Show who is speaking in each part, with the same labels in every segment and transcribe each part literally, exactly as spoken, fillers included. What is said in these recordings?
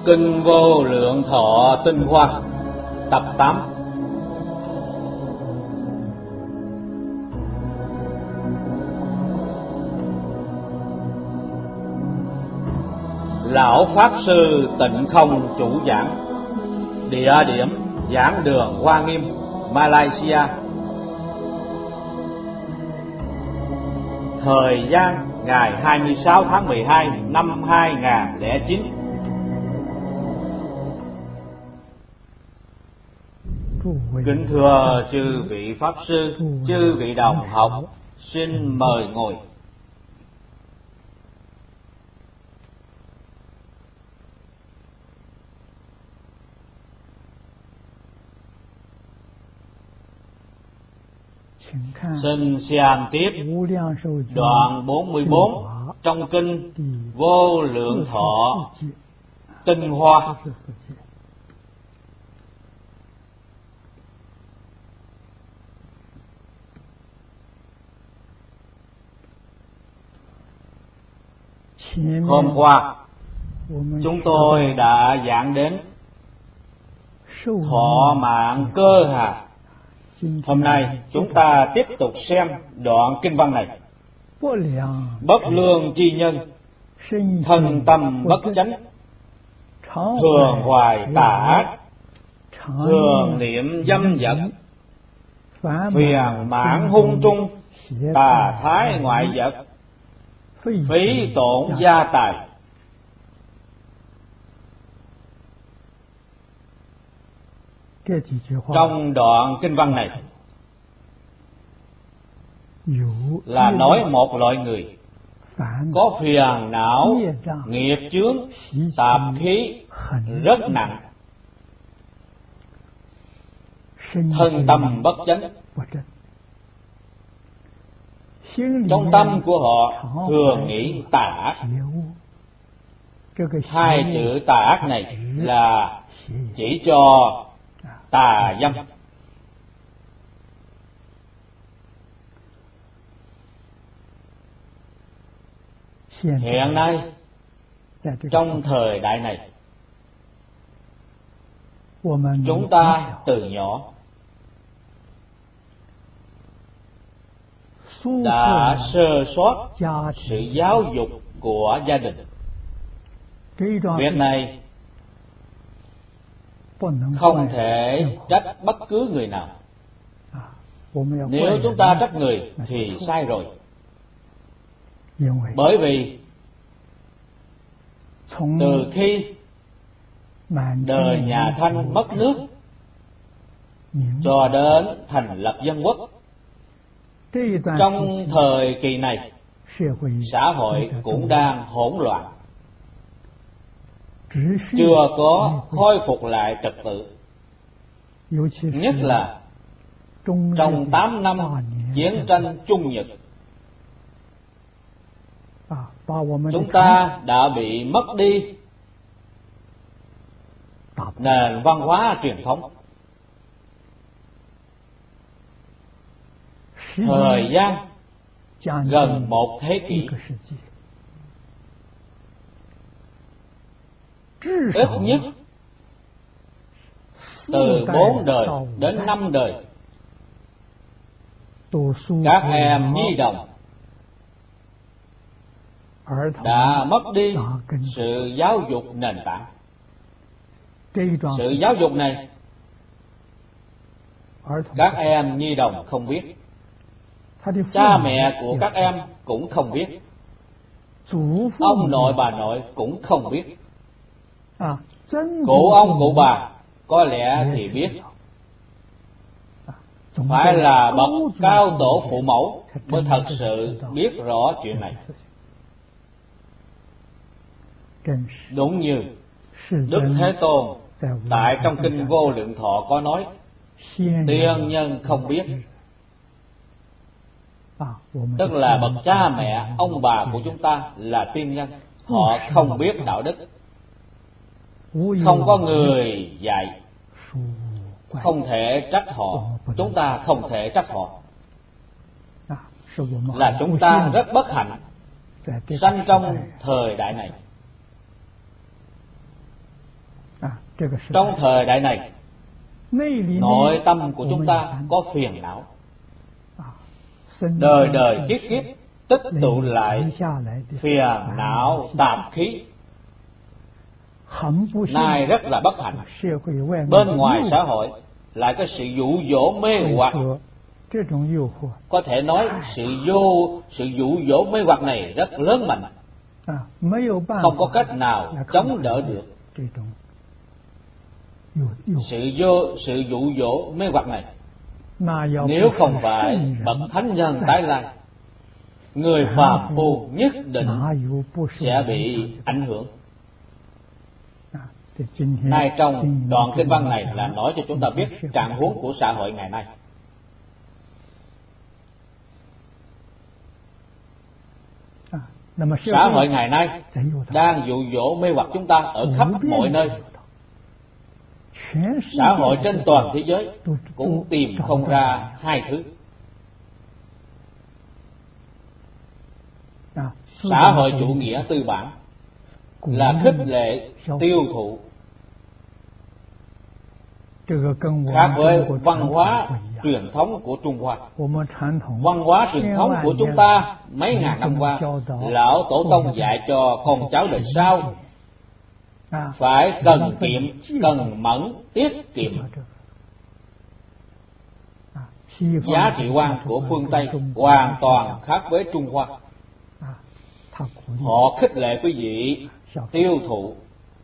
Speaker 1: Kinh Vô Lượng Thọ Tinh Hoa tập tám. Lão Pháp Sư Tịnh Không chủ giảng. Địa điểm giảng đường Hoa Nghiêm, Malaysia. Thời gian ngày hai mươi sáu tháng mười hai năm hai nghìn không trăm lẻ chín. Kính thưa chư vị Pháp Sư, chư vị đồng học, xin mời ngồi. Xin xem tiếp đoạn bốn mươi bốn trong kinh Vô Lượng Thọ Tinh Hoa. Hôm qua chúng tôi đã giảng đến thọ mạng cơ hà. Hôm nay chúng ta tiếp tục xem đoạn kinh văn này. Bất lương chi nhân, thân tâm bất chánh, thường hoài tà ác, thường niệm dâm dật, phiền mãn hung trung, tà thái ngoại vật, phí tổn gia tài. Trong đoạn kinh văn này là nói một loại người có phiền não, nghiệp chướng, tạp khí rất nặng, thân tâm bất chánh. Trong tâm của họ thường nghĩ tà ác. Hai chữ tà ác này là chỉ cho tà dâm. Hiện nay trong thời đại này, chúng ta từ nhỏ đã sơ sót sự giáo dục của gia đình. Việc này không thể trách bất cứ người nào. Nếu chúng ta trách người thì sai rồi. Bởi vì từ khi đời nhà Thanh mất nước cho đến thành lập dân quốc, trong thời kỳ này xã hội cũng đang hỗn loạn, chưa có khôi phục lại trật tự. Nhất là trong tám năm chiến tranh Trung Nhật, chúng ta đã bị mất đi nền văn hóa truyền thống. Thời gian gần một thế kỷ, ít nhất từ bốn đời đến năm đời, các em nhi đồng đã mất đi sự giáo dục nền tảng. Sự giáo dục này các em nhi đồng không biết, cha mẹ của các em cũng không biết, ông nội bà nội cũng không biết. Cụ ông cụ bà có lẽ thì biết. Phải là bậc cao tổ phụ mẫu mới thật sự biết rõ chuyện này. Đúng như Đức Thế Tôn tại trong kinh Vô Lượng Thọ có nói, tiên nhân không biết. Tức là bậc cha mẹ, ông bà của chúng ta là tiên nhân, họ không biết đạo đức, không có người dạy, không thể trách họ. Chúng ta không thể trách họ. Là chúng ta rất bất hạnh sanh trong thời đại này. Trong thời đại này, nội tâm của chúng ta có phiền não, đời đời kiếp kiếp tích tụ lại phiền não tạp khí, nay rất là bất hạnh. Bên ngoài xã hội lại có sự dụ dỗ mê hoặc. Có thể nói sự vô sự dụ dỗ mê hoặc này rất lớn mạnh, không có cách nào chống đỡ được. Sự vô sự dụ dỗ mê hoặc này, nếu không phải bậc thánh nhân tái lai, người phàm phu nhất định sẽ bị ảnh hưởng. Nay trong đoạn kinh văn này là nói cho chúng ta biết trạng huống của xã hội ngày nay. Xã hội ngày nay đang dụ dỗ mê hoặc chúng ta ở khắp mọi nơi. Xã hội trên toàn thế giới cũng tìm không ra hai thứ: xã hội chủ nghĩa tư bản là khích lệ tiêu thụ, khác với văn hóa truyền thống của Trung Hoa. Văn hóa truyền thống của chúng ta mấy ngàn năm qua, lão tổ tông dạy cho con cháu đời sau phải cần kiệm, cần mẫn, tiết kiệm. Giá trị quan của phương Tây hoàn toàn khác với Trung Hoa. Họ khích lệ quý vị tiêu thụ,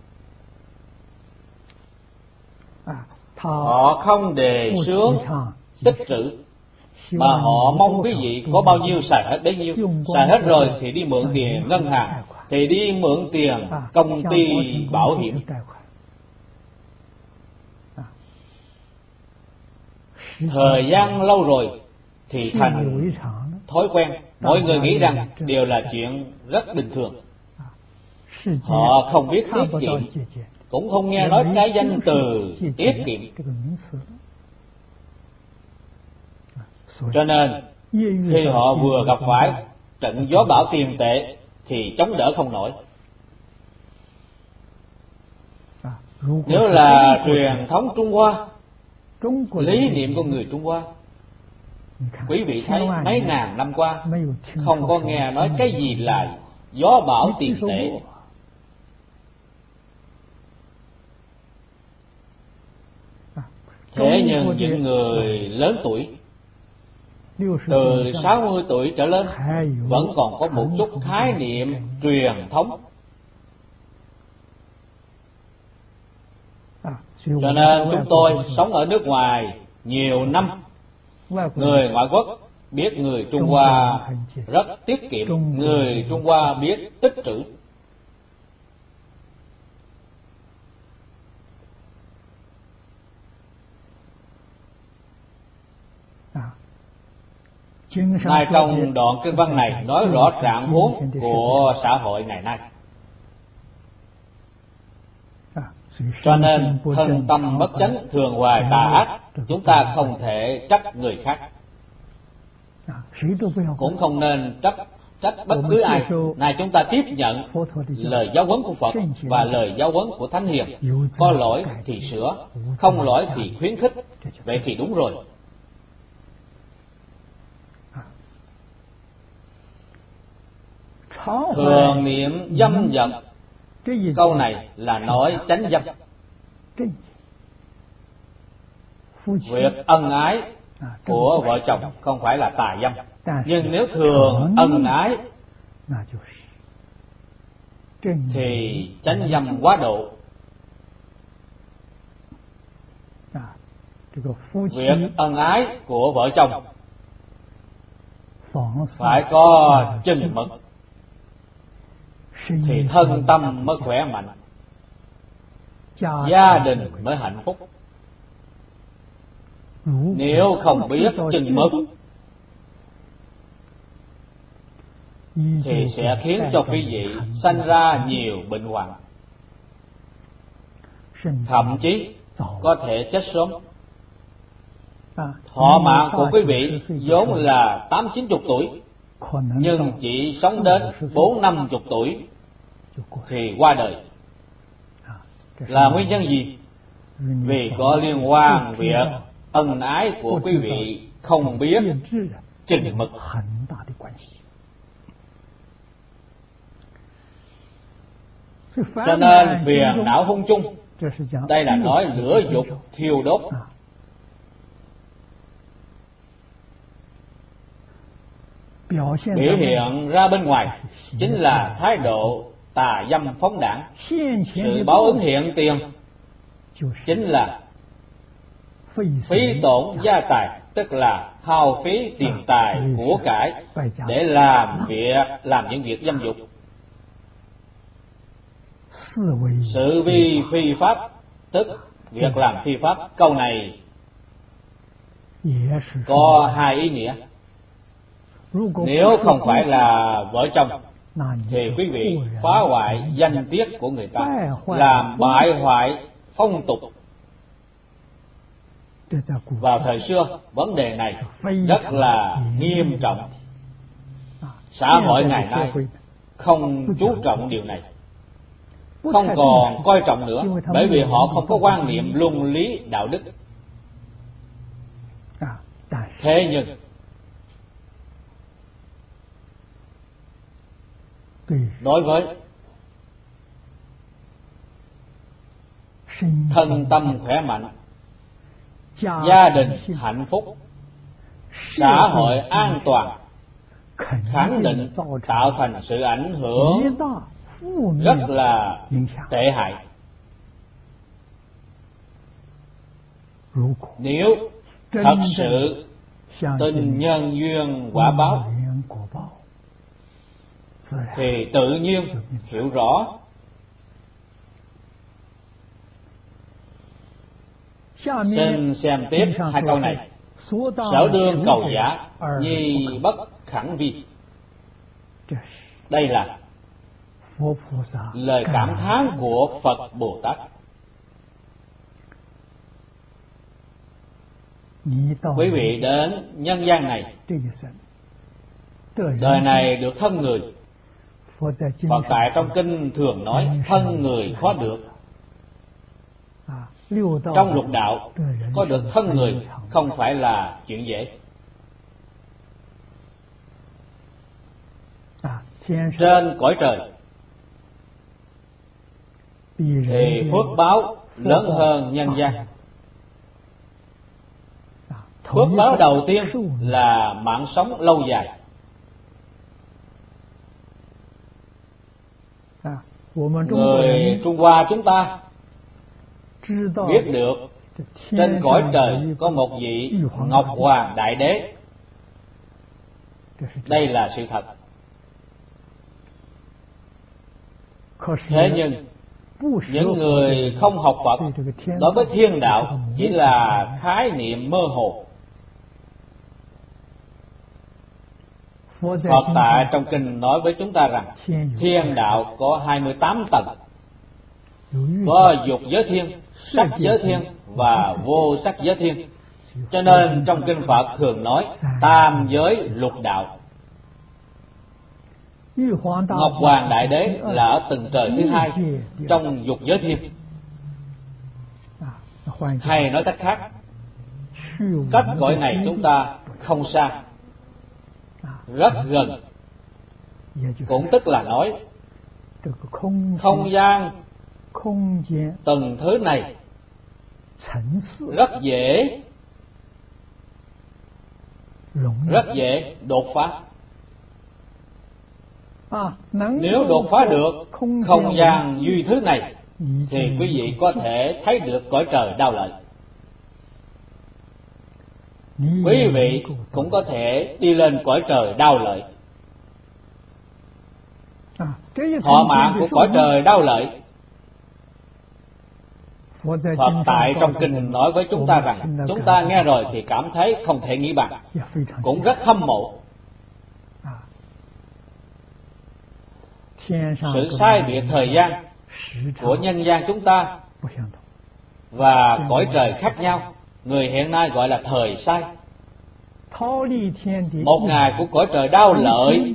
Speaker 1: họ không đề xướng tích trữ, mà họ mong quý vị có bao nhiêu xài hết bấy nhiêu. Xài hết rồi thì đi mượn tiền ngân hàng, thì đi mượn tiền công ty bảo hiểm. Thời gian lâu rồi thì thành thói quen, mọi người nghĩ rằng đều là chuyện rất bình thường. Họ không biết tiết kiệm, cũng không nghe nói cái danh từ tiết kiệm. Cho nên khi họ vừa gặp phải trận gió bão tiền tệ thì chống đỡ không nổi. Nếu là truyền thống Trung Hoa, lý niệm của người Trung Hoa, quý vị thấy mấy ngàn năm qua không có nghe nói cái gì là gió bão tiền tệ. Thế nhưng những người lớn tuổi, từ sáu mươi tuổi trở lên, vẫn còn có một chút khái niệm truyền thống. Cho nên chúng tôi sống ở nước ngoài nhiều năm, người ngoại quốc biết người Trung Hoa rất tiết kiệm, người Trung Hoa biết tích trữ. Nay trong đoạn kinh văn này nói rõ trạng huống của xã hội ngày nay. Cho nên thân tâm bất chánh, thường hoài tà ác, chúng ta không thể trách người khác, cũng không nên trách trách bất cứ ai. Này chúng ta tiếp nhận lời giáo huấn của Phật và lời giáo huấn của Thánh Hiền, có lỗi thì sửa, không lỗi thì khuyến khích, vậy thì đúng rồi. Thường niệm dâm dật, câu này là nói chánh dâm. Việc ân ái của vợ chồng không phải là tà dâm, nhưng nếu thường ân ái thì chánh dâm quá độ. Việc ân ái của vợ chồng phải có chừng mực thì thân tâm mới khỏe mạnh, gia đình mới hạnh phúc. Nếu không biết chừng mực thì sẽ khiến cho quý vị sanh ra nhiều bệnh hoạn, thậm chí có thể chết sớm. Thọ mạng của quý vị vốn là tám chín chục tuổi, nhưng chỉ sống đến bốn năm chục tuổi thì qua đời. Là nguyên nhân gì? vì có liên quan việc ân ái của quý vị không biết chừng mực. Cho nên phiền não hung chung, đây là nói lửa dục thiêu đốt. Biểu hiện ra bên ngoài chính là thái độ tà dâm phóng đãng. Sự báo ứng hiện tiền chính là phí tổn gia tài, tức là hao phí tiền tài của cải để làm việc làm những việc dâm dục. Sự vi phi pháp, tức việc làm phi pháp. Câu này có hai ý nghĩa. Nếu không phải là vợ chồng thì quý vị phá hoại danh tiết của người ta, làm bại hoại phong tục. Vào thời xưa, vấn đề này rất là nghiêm trọng. Xã hội ngày nay không chú trọng điều này, không còn coi trọng nữa, bởi vì họ không có quan niệm luân lý đạo đức. Thế nhưng đối với thân tâm khỏe mạnh, gia đình hạnh phúc, xã hội an toàn, khẳng định tạo thành sự ảnh hưởng rất là tệ hại. Nếu thật sự tin nhân duyên quả báo thì tự nhiên hiểu rõ. Xin xem tiếp hai câu này. Sở đương cầu giả, nhi bất khẳng vi. Đây là lời cảm thán của Phật Bồ Tát. Quý vị đến nhân gian này, đời này được thân người. Phật tại trong kinh thường nói thân người khó được. Trong lục đạo có được thân người không phải là chuyện dễ. Trên cõi trời thì phước báo lớn hơn nhân gian. Phước báo đầu tiên là mạng sống lâu dài. Người Trung Hoa chúng ta biết được trên cõi trời có một vị Ngọc Hoàng Đại Đế. Đây là sự thật. Thế nhưng những người không học Phật đối với thiên đạo chỉ là khái niệm mơ hồ. Phật tại trong kinh nói với chúng ta rằng thiên đạo có hai mươi tám tầng, có dục giới thiên, sắc giới thiên và vô sắc giới thiên. Cho nên trong kinh Phật thường nói tam giới lục đạo. Ngọc Hoàng Đại Đế là ở tầng trời thứ hai trong dục giới thiên. Hay nói cách khác, cách cõi này chúng ta không xa, rất gần. Cũng tức là nói không gian tầng thứ này rất dễ rất dễ đột phá. Nếu đột phá được không gian duy thứ này thì quý vị có thể thấy được cõi trời Đao Lợi. Quý vị cũng có thể đi lên cõi trời Đao Lợi. Thọ mạng của cõi trời Đao Lợi, Phật tại trong kinh nói với chúng ta rằng chúng ta nghe rồi thì cảm thấy không thể nghĩ bằng, cũng rất hâm mộ. Sự sai biệt thời gian của nhân gian chúng ta và cõi trời khác nhau, người hiện nay gọi là thời sai. Một ngày của cõi trời Đao Lợi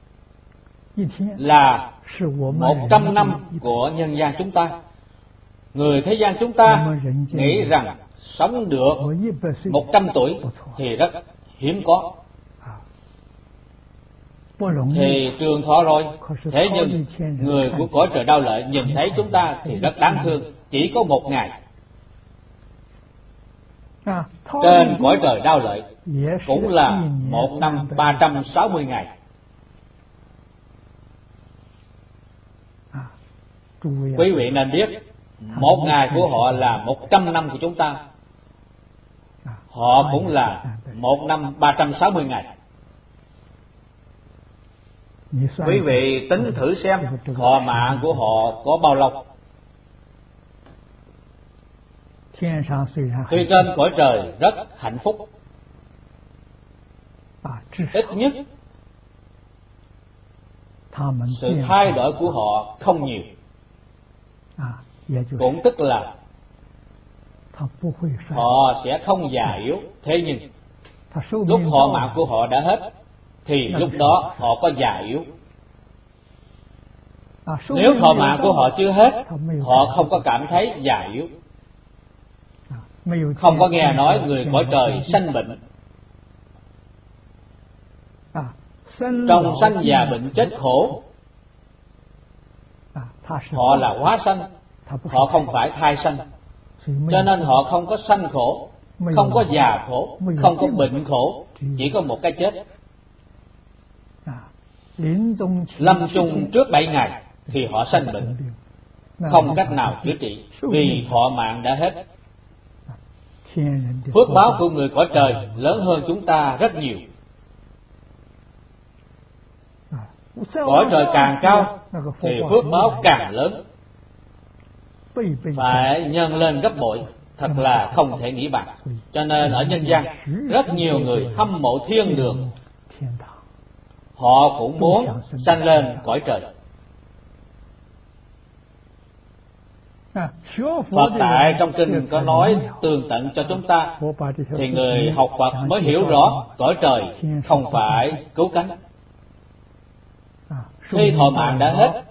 Speaker 1: là một trăm năm của nhân gian chúng ta. Người thế gian chúng ta nghĩ rằng sống được một trăm tuổi thì rất hiếm có, thì trường thọ rồi. Thế nhưng người của cõi trời Đau Lợi nhìn thấy chúng ta thì rất đáng thương, chỉ có một ngày. Trên cõi trời Đau Lợi cũng là một năm ba trăm sáu mươi ngày. Quý vị nên biết, một ngày của họ là một trăm năm của chúng ta. Họ cũng là một năm ba trăm sáu mươi ngày. Quý vị tính thử xem thọ mạng của họ có bao lâu. Tuy trên cõi trời rất hạnh phúc, ít nhất sự thay đổi của họ không nhiều. Cũng tức là họ sẽ không già yếu. Thế nhưng lúc thọ mạng của họ đã hết thì lúc đó họ có già yếu. Nếu thọ mạng của họ chưa hết, họ không có cảm thấy già yếu, không có nghe nói người cõi trời sanh bệnh. Trong sanh già bệnh chết khổ, họ là hóa sanh, họ không phải thai sanh. Cho nên họ không có sanh khổ, không có già khổ, không có bệnh khổ, chỉ có một cái chết. Lâm chung trước bảy ngày thì họ sanh bệnh, không cách nào chữa trị vì thọ mạng đã hết. Phước báo của người cõi trời lớn hơn chúng ta rất nhiều. Cõi trời càng cao thì phước báo càng lớn, phải nhân lên gấp bội, thật là không thể nghĩ bằng. Cho nên ở nhân gian rất nhiều người hâm mộ thiên đường, họ cũng muốn sanh lên cõi trời. Phật tại trong kinh có nói tường tận cho chúng ta, thì người học Phật mới hiểu rõ cõi trời không phải cứu cánh. Khi thọ mạng đã hết,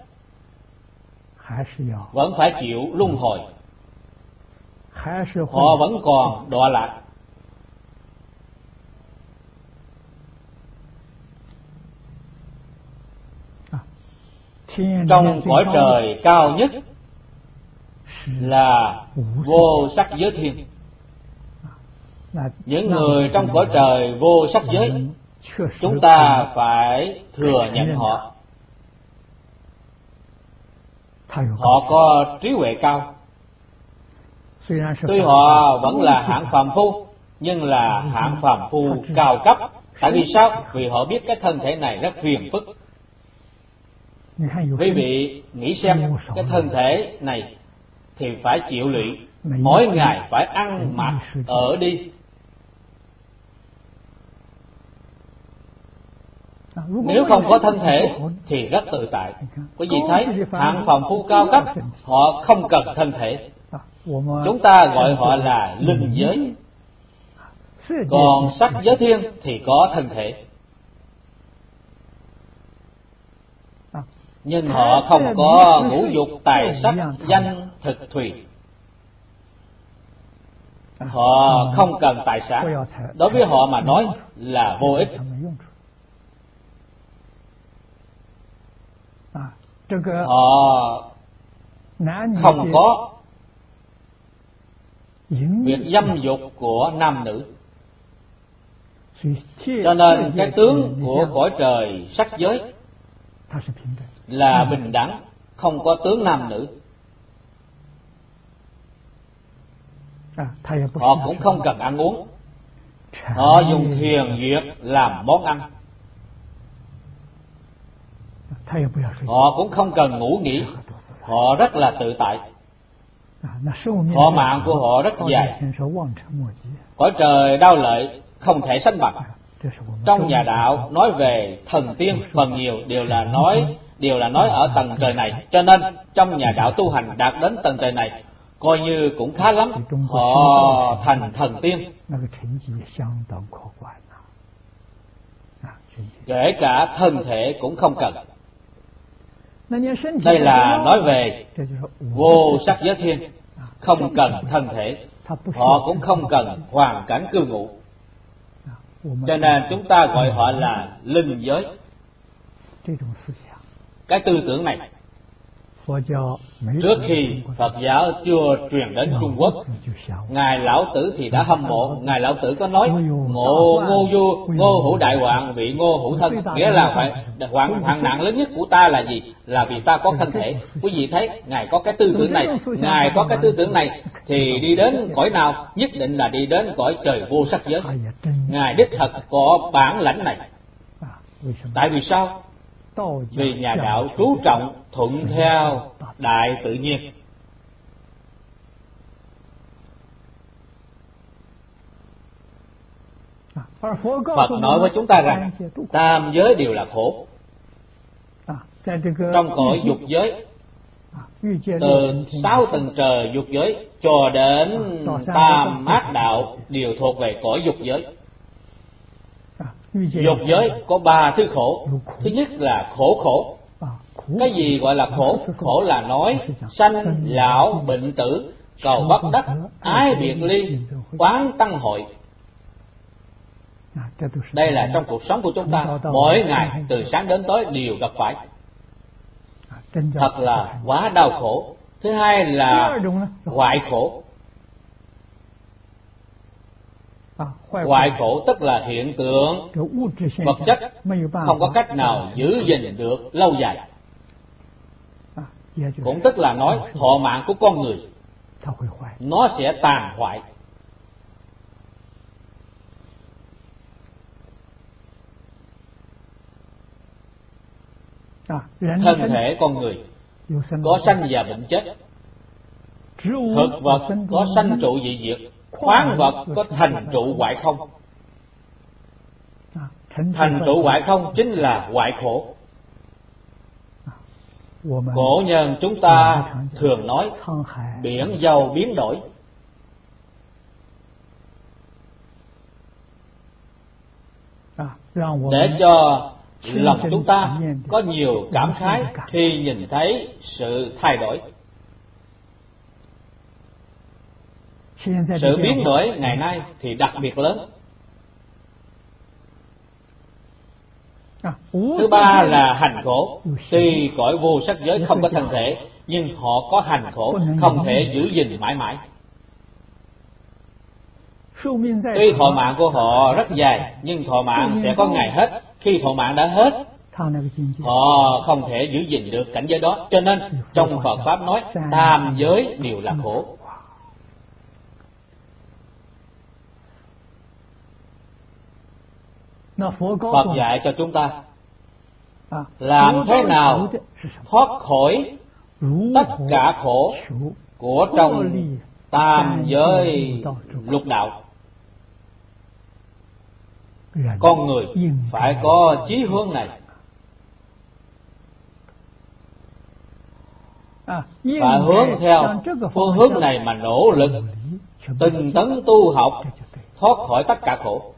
Speaker 1: vẫn phải chịu luân hồi, họ vẫn còn đọa lạc. Trong cõi trời cao nhất là vô sắc giới thiên. Những người trong cõi trời vô sắc giới, chúng ta phải thừa nhận họ. Họ có trí huệ cao. Tuy họ vẫn là hạng phàm phu, nhưng là hạng phàm phu cao cấp. Tại vì sao? Vì họ biết cái thân thể này rất phiền phức. Quý vị nghĩ xem, cái thân thể này thì phải chịu lụy, mỗi ngày phải ăn mặc ở đi. Nếu không có thân thể thì rất tự tại. Quý vị thấy hạng phàm phu cao cấp, họ không cần thân thể. Chúng ta gọi họ là linh giới. Còn sắc giới thiên thì có thân thể, nhưng họ không có ngũ dục tài sắc danh thực thùy. Họ không cần tài sản, đối với họ mà nói là vô ích. Họ không có việc dâm dục của nam nữ. Cho nên cái tướng của cõi trời sắc giới là bình đẳng, không có tướng nam nữ. Họ cũng không cần ăn uống, họ dùng thiền duyệt làm món ăn. Họ cũng không cần ngủ nghỉ, họ rất là tự tại. Thọ mạng của họ rất dài. Cõi trời Đau Lợi không thể sánh bằng. Trong nhà đạo nói về thần tiên phần nhiều đều là nói đều là nói ở tầng trời này. Cho nên trong nhà đạo tu hành đạt đến tầng trời này coi như cũng khá lắm, họ thành thần tiên. Kể cả thân thể cũng không cần. Đây là nói về vô sắc giới thiên. không cần thân thể, họ cũng không cần hoàn cảnh cư ngụ. Cho nên chúng ta gọi họ là linh giới. Cái tư tưởng này, trước khi Phật giáo chưa truyền đến Trung Quốc, Ngài Lão Tử thì đã hâm mộ. Ngài Lão Tử có nói: Ngộ Ngô vua, Ngô Hữu đại hoạn, vị Ngô Hữu thân. Nghĩa là phải hoạn hoạn nạn lớn nhất của ta là gì? Là vì ta có thân thể. Quý vị thấy, Ngài có cái tư tưởng này, Ngài có cái tư tưởng này thì đi đến cõi nào? Nhất định là đi đến cõi trời vô sắc giới. Ngài đích thật có bản lãnh này. Tại vì sao? Vì nhà đạo chú trọng thuận theo đại tự nhiên. Phật nói với chúng ta rằng tam giới đều là khổ. Trong cõi dục giới, từ sáu tầng trời dục giới cho đến tam ác đạo đều thuộc về cõi dục giới. Dục giới có ba thứ khổ. Thứ nhất là khổ khổ. Cái gì gọi là khổ? Khổ là nói sanh lão bệnh tử, cầu bất đắc, ái biệt ly, oán tăng hội. Đây là trong cuộc sống của chúng ta, mỗi ngày từ sáng đến tối đều gặp phải. Thật là quá đau khổ. Thứ hai là hoại khổ. Hoại khổ tức là hiện tượng vật chất không có cách nào giữ gìn được lâu dài. Cũng tức là nói thọ mạng của con người nó sẽ tàn hoại. Thân thể con người có sanh già bệnh chết, thực vật có sanh trụ dị diệt, khoáng vật có thành trụ hoại không. Thành trụ hoại không chính là hoại khổ. Cổ nhân chúng ta thường nói biển dầu biến đổi. Để cho lòng chúng ta có nhiều cảm khái khi nhìn thấy sự thay đổi. Sự biến đổi ngày nay thì đặc biệt lớn. Thứ ba là hành khổ. Tuy cõi vô sắc giới không có thân thể, nhưng họ có hành khổ, không thể giữ gìn mãi mãi. Tuy thọ mạng của họ rất dài, nhưng thọ mạng sẽ có ngày hết. Khi thọ mạng đã hết, họ không thể giữ gìn được cảnh giới đó. Cho nên trong Phật Pháp nói tam giới đều là khổ. Phật dạy cho chúng ta làm thế nào thoát khỏi tất cả khổ của trong tam giới lục đạo. Con người phải có chí hướng này, phải hướng theo phương hướng này mà nỗ lực tinh tấn tu học, thoát khỏi tất cả khổ.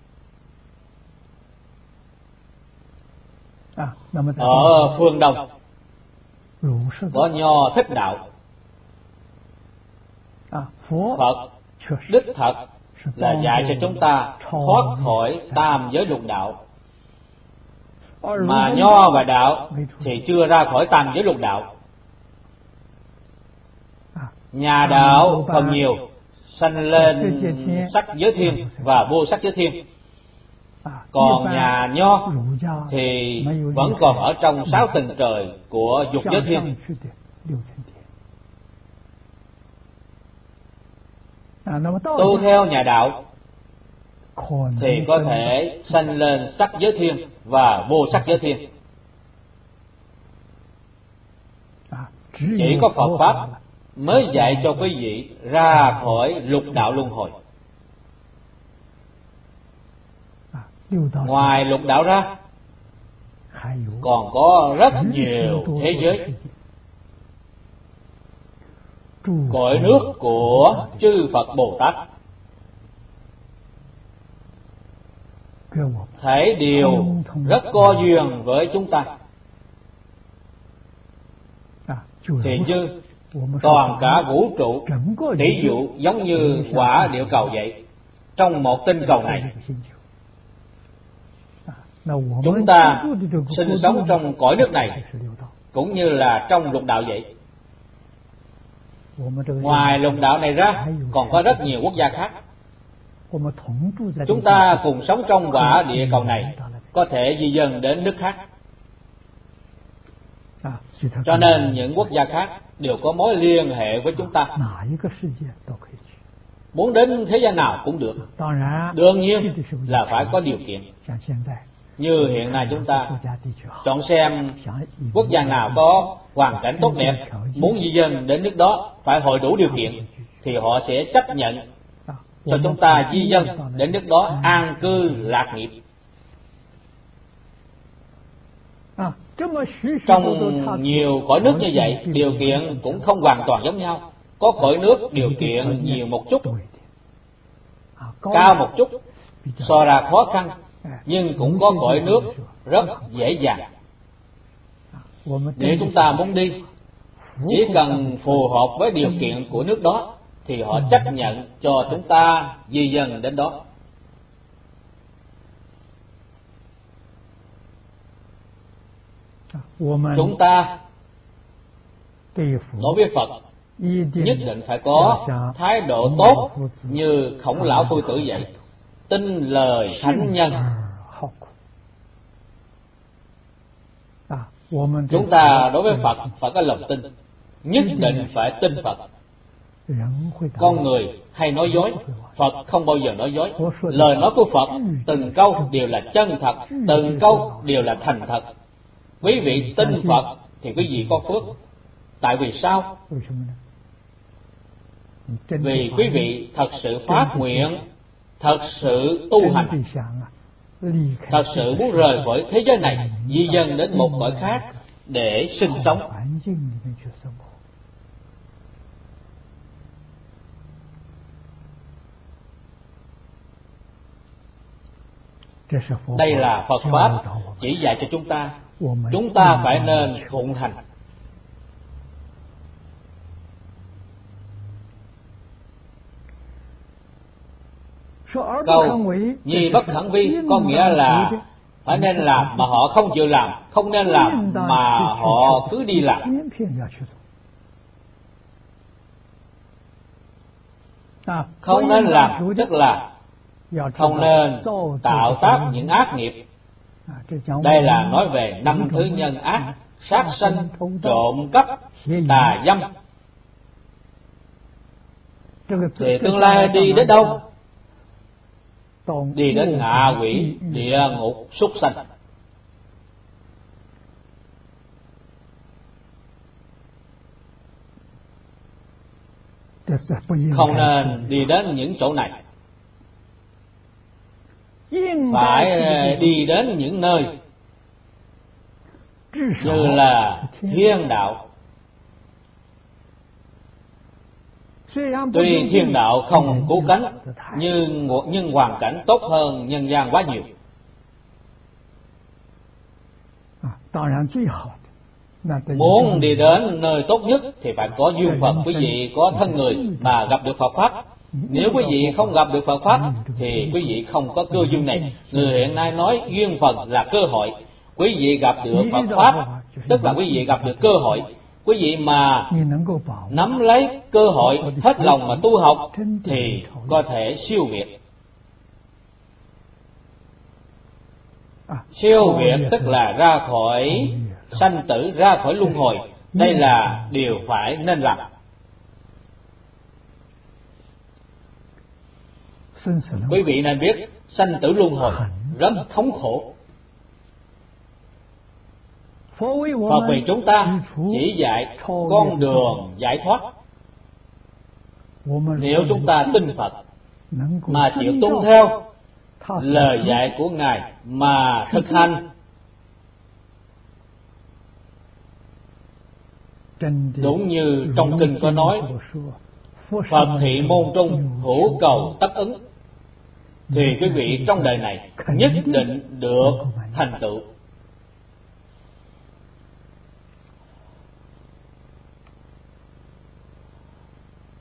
Speaker 1: Ở phương Đông có Nho Thích Đạo. Phật đích thật là dạy cho chúng ta thoát khỏi tam giới lục đạo, mà Nho và Đạo thì chưa ra khỏi tam giới lục đạo. Nhà Đạo phần nhiều sanh lên sắc giới thiên và vô sắc giới thiên, còn nhà Nho thì vẫn còn ở trong sáu tầng trời của dục giới thiên. Tu theo nhà Đạo thì có thể sanh lên sắc giới thiên và vô sắc giới thiên. Chỉ có Phật Pháp mới dạy cho quý vị ra khỏi lục đạo luân hồi. Ngoài lục đạo ra còn có rất nhiều thế giới. Cõi nước của chư Phật Bồ Tát thể đều rất có duyên với chúng ta. Thì như Toàn cả vũ trụ tỷ dụ giống như quả địa cầu vậy. Trong một tinh cầu này, chúng ta sinh sống trong cõi nước này cũng như là trong lục đạo vậy. Ngoài lục đạo này ra còn có rất nhiều quốc gia khác. Chúng ta cùng sống trong quả địa cầu này, có thể di dân đến nước khác. Cho nên những quốc gia khác đều có mối liên hệ với chúng ta. Muốn đến thế gian nào cũng được. Đương nhiên là phải có điều kiện. Như hiện nay chúng ta chọn xem quốc gia nào có hoàn cảnh tốt đẹp, muốn di dân đến nước đó phải hội đủ điều kiện, thì họ sẽ chấp nhận cho chúng ta di dân đến nước đó an cư lạc nghiệp. Trong nhiều cõi nước như vậy, điều kiện cũng không hoàn toàn giống nhau. Có cõi nước điều kiện nhiều một chút, cao một chút, so ra khó khăn, nhưng cũng có cõi nước rất dễ dàng. Nếu chúng ta muốn đi, chỉ cần phù hợp với điều kiện của nước đó, thì họ chấp nhận cho chúng ta di dân đến đó. Chúng ta đối với Phật nhất định phải có thái độ tốt như Khổng Lão Phu Tử vậy, tin lời thánh nhân. Chúng ta đối với Phật phải có lòng tin, nhất định phải tin Phật. Con người hay nói dối, Phật không bao giờ nói dối. Lời nói của Phật từng câu đều là chân thật, từng câu đều là thành thật. Quý vị tin Phật thì quý vị có phước. Tại vì sao? Vì quý vị thật sự phát nguyện, thật sự tu hành, thật sự muốn rời khỏi thế giới này, di dân đến một cõi khác để sinh sống. Đây là Phật Pháp chỉ dạy cho chúng ta. Chúng ta phải nên phụng hành. Câu nhi bất khẳng vi có nghĩa là phải nên làm mà họ không chịu làm, không nên làm mà họ cứ đi làm. Không nên làm tức là không nên tạo tác những ác nghiệp. Đây là nói về năm thứ nhân ác: sát sanh, trộm cắp, tà dâm. Thì tương lai đi đến đâu? Đi đến ngạ quỷ, địa ngục, súc sanh. Không nên đi đến những chỗ này. Phải đi đến những nơi như là thiên đạo. Tuy thiên đạo không cứu cánh, nhưng nhưng hoàn cảnh tốt hơn nhân gian quá nhiều. Muốn đi đến nơi tốt nhất thì phải có duyên Phật. Quý vị có thân người mà gặp được Phật Pháp. Nếu quý vị không gặp được Phật Pháp thì quý vị không có cơ duyên này. Người hiện nay nói duyên Phật là cơ hội. Quý vị gặp được Phật Pháp tức là quý vị gặp được cơ hội. Quý vị mà nắm lấy cơ hội, hết lòng mà tu học thì có thể siêu việt. Siêu việt tức là ra khỏi sanh tử, ra khỏi luân hồi. Đây là điều phải nên làm. Quý vị nên biết sanh tử luân hồi rất thống khổ. Phật vì chúng ta chỉ dạy con đường giải thoát. Nếu chúng ta tin Phật mà chịu tuân theo lời dạy của Ngài mà thực hành, đúng như trong kinh có nói, Phật thị môn trung hữu cầu tất ứng, thì quý vị trong đời này nhất định được thành tựu.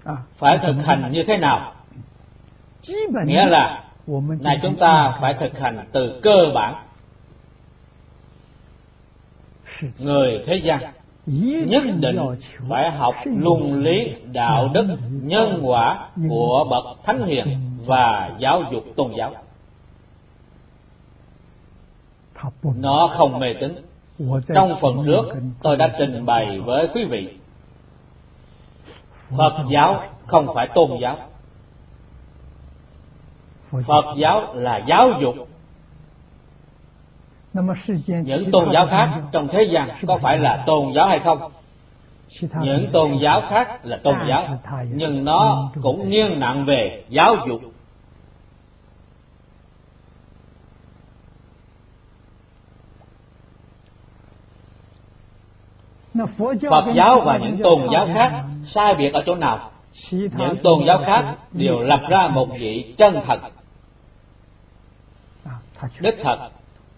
Speaker 1: phải thực hành như thế nào? Nghĩa là này chúng ta phải thực hành từ cơ bản. Người thế gian nhất định phải học luân lý, đạo đức, nhân quả của bậc thánh hiền và giáo dục tôn giáo. Nó không mê tín. Trong phần trước tôi đã trình bày với quý vị, Phật giáo không phải tôn giáo. Phật giáo là giáo dục. Những tôn giáo khác trong thế gian có phải là tôn giáo hay không? Những tôn giáo khác là tôn giáo, nhưng nó cũng nghiêng nặng về giáo dục. Phật giáo và những tôn giáo khác sai biệt ở chỗ nào? Những tôn giáo khác đều lập ra một vị chân thần, đích thật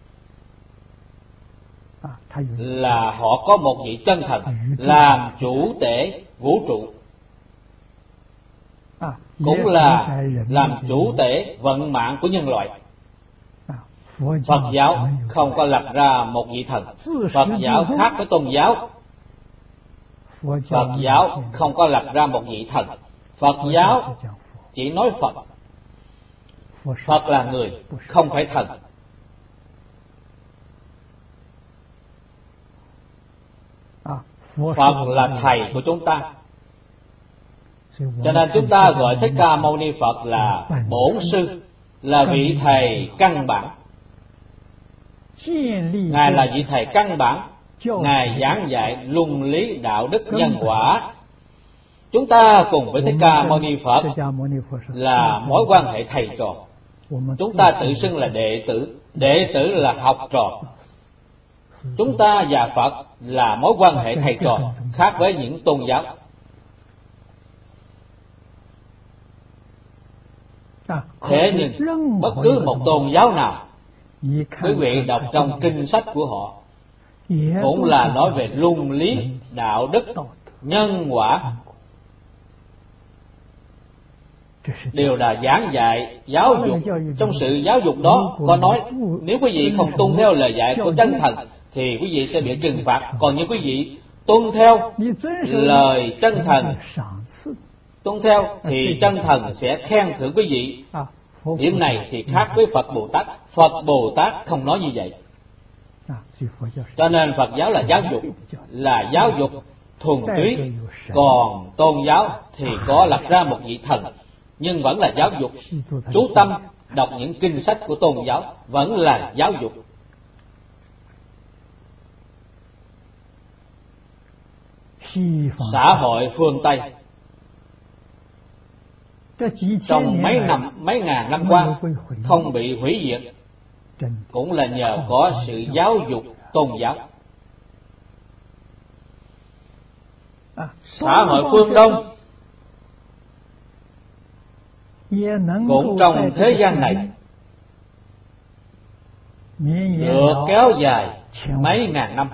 Speaker 1: là họ có một vị chân thần làm chủ tể vũ trụ, cũng là làm chủ tể vận mạng của nhân loại. Phật giáo không có lập ra một vị thần. Phật giáo khác với tôn giáo. Phật giáo không có lập ra một vị thần. Phật giáo chỉ nói Phật. Phật là người, không phải thần. Phật là thầy của chúng ta. Cho nên chúng ta gọi Thích Ca Mâu Ni Phật là bổn sư, là vị thầy căn bản. Ngài là vị thầy căn bản. Ngài giảng dạy luân lý, đạo đức, nhân quả. Chúng ta cùng với Thích Ca Mâu Ni Phật là mối quan hệ thầy trò. Chúng ta tự xưng là đệ tử. Đệ tử là học trò. Chúng ta và Phật là mối quan hệ thầy trò, khác với những tôn giáo. Thế nhưng bất cứ một tôn giáo nào, quý vị đọc trong kinh sách của họ cũng là nói về luân lý, đạo đức, nhân quả, đều là giảng dạy giáo dục. Trong sự giáo dục đó có nói, nếu quý vị không tuân theo lời dạy của chân thần thì quý vị sẽ bị trừng phạt. Còn như quý vị tuân theo lời chân thần, tuân theo thì chân thần sẽ khen thưởng quý vị. Điểm này thì khác với Phật Bồ Tát. Phật Bồ Tát không nói như vậy. Cho nên Phật giáo là giáo dục, là giáo dục thuần túy. Còn tôn giáo thì có lập ra một vị thần, nhưng vẫn là giáo dục. Chú tâm đọc những kinh sách của tôn giáo, vẫn là giáo dục. Xã hội phương Tây trong mấy năm, mấy ngàn năm qua không bị hủy diệt, cũng là nhờ có sự giáo dục tôn giáo. Xã hội phương Đông cũng trong thế gian này được kéo dài mấy ngàn năm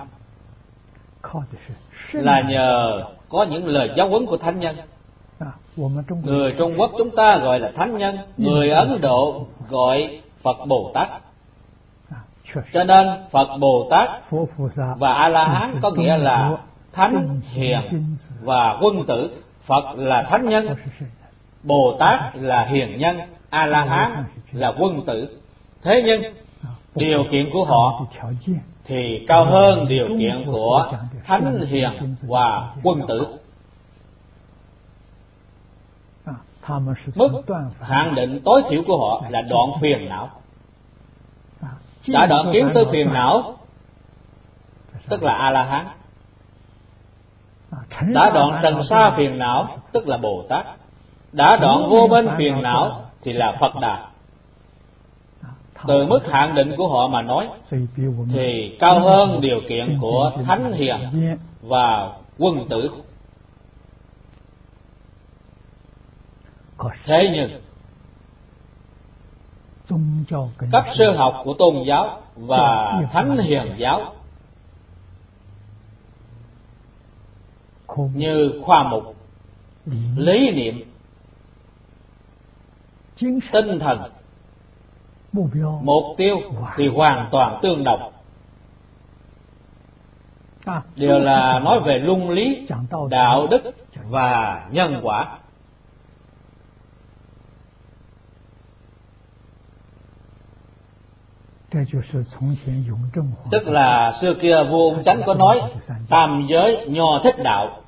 Speaker 1: là nhờ có những lời giáo huấn của thánh nhân. Người Trung Quốc chúng ta gọi là thánh nhân, người Ấn Độ gọi Phật Bồ Tát. Cho nên Phật Bồ Tát và A La Hán có nghĩa là thánh hiền và quân tử. Phật là thánh nhân, Bồ Tát là hiền nhân, A La Hán là quân tử. Thế nhưng điều kiện của họ thì cao hơn điều kiện của thánh hiền và quân tử. Mức hạn định tối thiểu của họ là đoạn phiền não. Đã đoạn kiến tư phiền não tức là A La Hán. Đã đoạn trần sa phiền não tức là Bồ Tát. Đã đoạn vô bên phiền não thì là Phật Đà. Từ mức hạn định của họ mà nói thì cao hơn điều kiện của thánh hiền và quân tử. Thế nhưng cấp sơ học của tôn giáo và thánh hiền giáo như khoa mục, lý niệm, tinh thần, mục tiêu thì hoàn toàn tương đồng, đều là nói về luân lý, đạo đức và nhân quả. Tức là xưa kia vua Ung Chánh có nói tam giới nho thích đạo.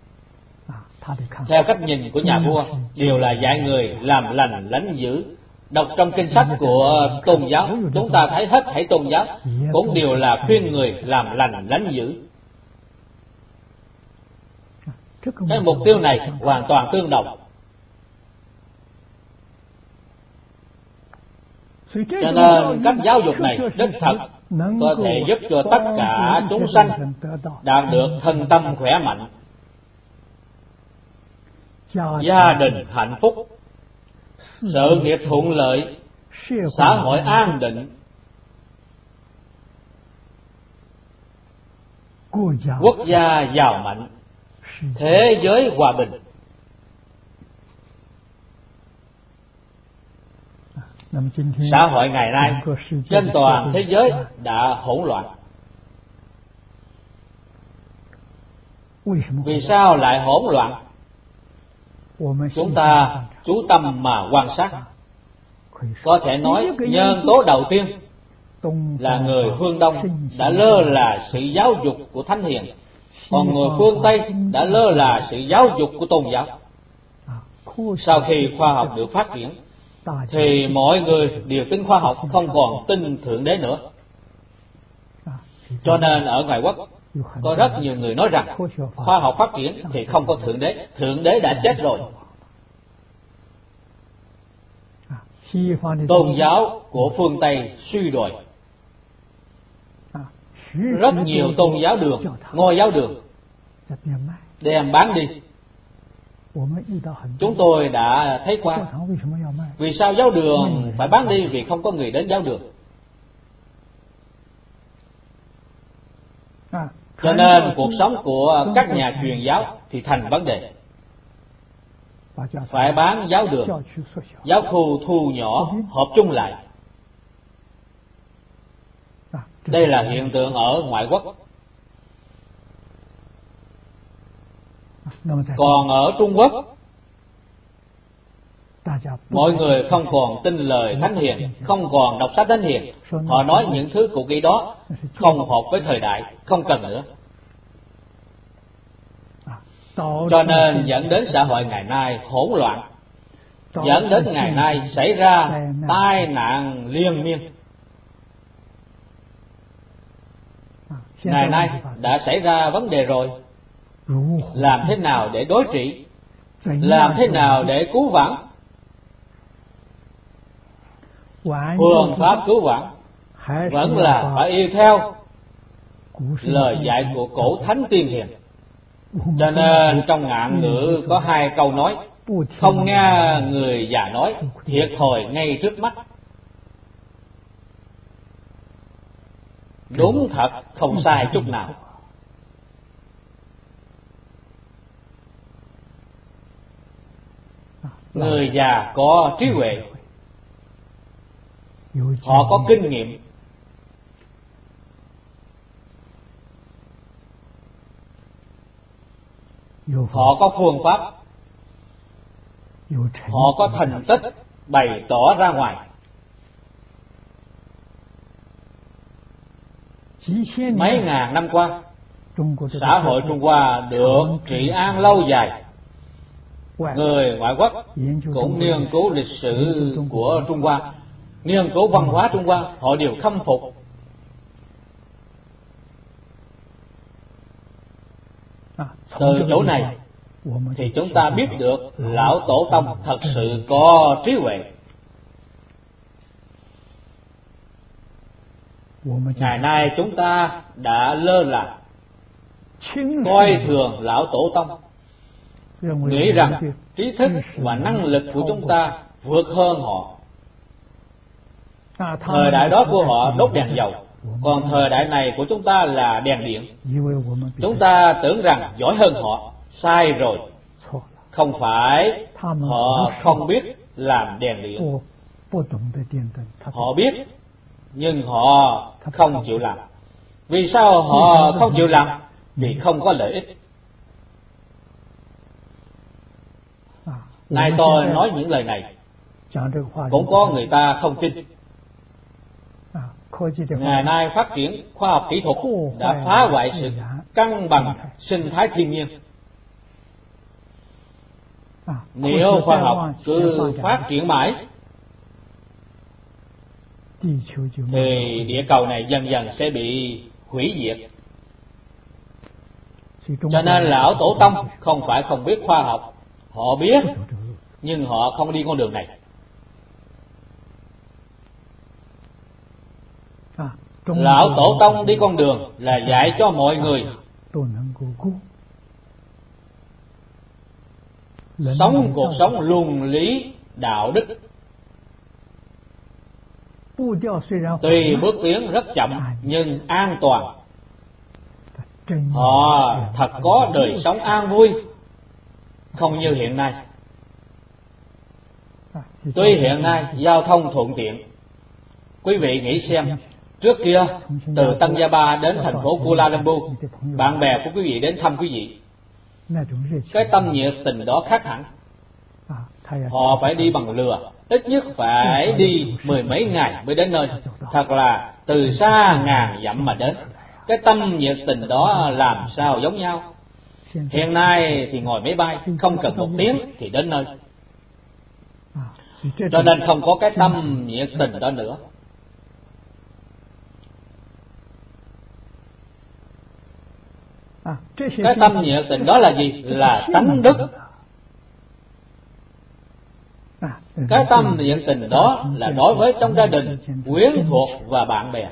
Speaker 1: Theo cách nhìn của nhà vua, đều là dạy người làm lành lánh dữ. Đọc trong kinh sách của tôn giáo, chúng ta thấy hết thảy tôn giáo cũng đều là khuyên người làm lành lánh dữ. Cái mục tiêu này hoàn toàn tương đồng. Cho nên cách giáo dục này đích thực có thể giúp cho tất cả chúng sanh đạt được thân tâm khỏe mạnh, gia đình hạnh phúc, sự nghiệp thuận lợi, xã hội an định, quốc gia giàu mạnh, thế giới hòa bình. Xã hội ngày nay trên toàn thế giới đã hỗn loạn. Vì sao lại hỗn loạn? Chúng ta chú tâm mà quan sát. Có thể nói nhân tố đầu tiên là người phương Đông đã lơ là sự giáo dục của Thánh Hiền, còn người phương Tây đã lơ là sự giáo dục của tôn giáo. Sau khi khoa học được phát triển, thì mọi người đều tin khoa học, không còn tin Thượng Đế nữa. Cho nên ở ngoài quốc có rất nhiều người nói rằng khoa học phát triển thì không có Thượng Đế, Thượng Đế đã chết rồi. Tôn giáo của phương Tây suy đồi. Rất nhiều tôn giáo đường, ngôi giáo đường đem bán đi. Chúng tôi đã thấy qua. Vì sao giáo đường phải bán đi? Vì không có người đến giáo đường. Cho nên cuộc sống của các nhà truyền giáo thì thành vấn đề. Phải bán giáo đường, giáo khu thu nhỏ, hợp chung lại. Đây là hiện tượng ở ngoại quốc. Còn ở Trung Quốc, mọi người không còn tin lời Thánh Hiền, không còn đọc sách Thánh Hiền. Họ nói những thứ cũ kỹ đó không hợp với thời đại, không cần nữa. Cho nên dẫn đến xã hội ngày nay hỗn loạn, dẫn đến ngày nay xảy ra tai nạn liên miên. Ngày nay đã xảy ra vấn đề rồi. Làm thế nào để đối trị? Làm thế nào để cứu vãn? Phương pháp cứu vãn vẫn là phải y theo lời dạy của cổ thánh tiên hiền. Cho nên trong ngạn ngữ có hai câu nói: không nghe người già nói, thiệt thòi ngay trước mắt. Đúng thật, không sai chút nào. Người già có trí huệ, họ có kinh nghiệm, họ có phương pháp, họ có thành tích bày tỏ ra ngoài. Mấy ngàn năm qua, xã hội Trung Hoa được trị an lâu dài. Người ngoại quốc cũng nghiên cứu lịch sử của Trung Hoa, nghiên cứu văn hóa Trung Hoa, họ đều khâm phục. Từ chỗ này thì chúng ta biết được lão tổ tông thật sự có trí huệ. Ngày nay chúng ta đã lơ là, coi thường lão tổ tông, nghĩ rằng trí thức và năng lực của chúng ta vượt hơn họ. Thời đại đó của họ đốt đèn dầu, còn thời đại này của chúng ta là đèn điện. Chúng ta tưởng rằng giỏi hơn họ, sai rồi. Không phải họ không biết làm đèn điện, họ biết nhưng họ không chịu làm. Vì sao họ không chịu làm? Vì không có lợi ích. Nay tôi nói những lời này, cũng có người ta không tin. Ngày nay phát triển khoa học kỹ thuật đã phá hoại sự cân bằng sinh thái thiên nhiên. Nếu khoa học cứ phát triển mãi thì địa cầu này dần dần sẽ bị hủy diệt. Cho nên lão tổ tông không phải không biết khoa học, họ biết nhưng họ không đi con đường này. Lão tổ tông đi con đường là dạy cho mọi người sống cuộc sống luân lý đạo đức. Tuy bước tiến rất chậm nhưng an toàn. Họ thật có đời sống an vui, không như hiện nay. Tuy hiện nay giao thông thuận tiện, quý vị nghĩ xem, trước kia từ Tân Gia Ba đến thành phố Kuala Lumpur, bạn bè của quý vị đến thăm quý vị, cái tâm nhiệt tình đó khác hẳn. Họ phải đi bằng lừa, ít nhất phải đi mười mấy ngày mới đến nơi. Thật là từ xa ngàn dặm mà đến. Cái tâm nhiệt tình đó làm sao giống nhau. Hiện nay thì ngồi máy bay, không cần một tiếng thì đến nơi. Cho nên không có cái tâm nhiệt tình đó nữa. Cái tâm nhiệt tình đó là gì? Là tánh đức. Cái tâm nhiệt tình đó là đối với trong gia đình, quyến thuộc và bạn bè.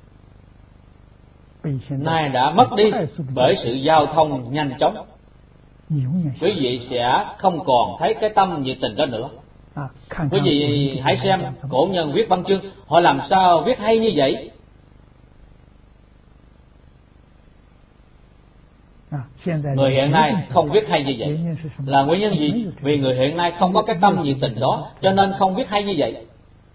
Speaker 1: Nay đã mất đi bởi sự giao thông nhanh chóng. Quý vị sẽ không còn thấy cái tâm nhiệt tình đó nữa. Quý vị hãy xem cổ nhân viết văn chương, họ làm sao viết hay như vậy. Người hiện nay không viết hay như vậy là nguyên nhân gì? Vì người hiện nay không có cái tâm nhiệt tình đó, cho nên không viết hay như vậy.